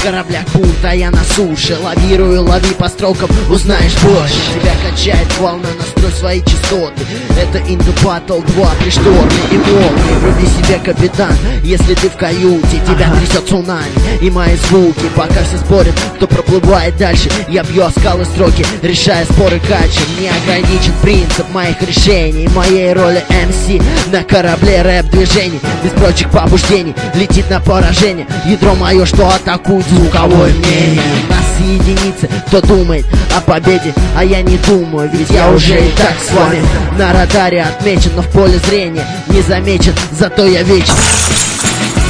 кораблях бунт, а я на суше. Лавирую, лови по строкам, узнаешь больше. Тебя качает волна, настрой свои частоты. Это In The Battle 2 при шторме и молнии. Вруби себе, капитан, если ты в каюте. Тебя трясет цунами и мои звуки. Пока все спорят, кто проплывает дальше, я бью о скалы строки, решая споры качем. Не ограничен принцип моих решений, моей роли MC на корабле рэп-движений. Без прочих побуждений летит на поражение. Ядро мое, что атакует звуковое мнение. Нас единицы, кто думает о победе, а я не думаю, ведь я уже и так с вами. На радаре отмечен, но в поле зрения не замечен, зато я вечен.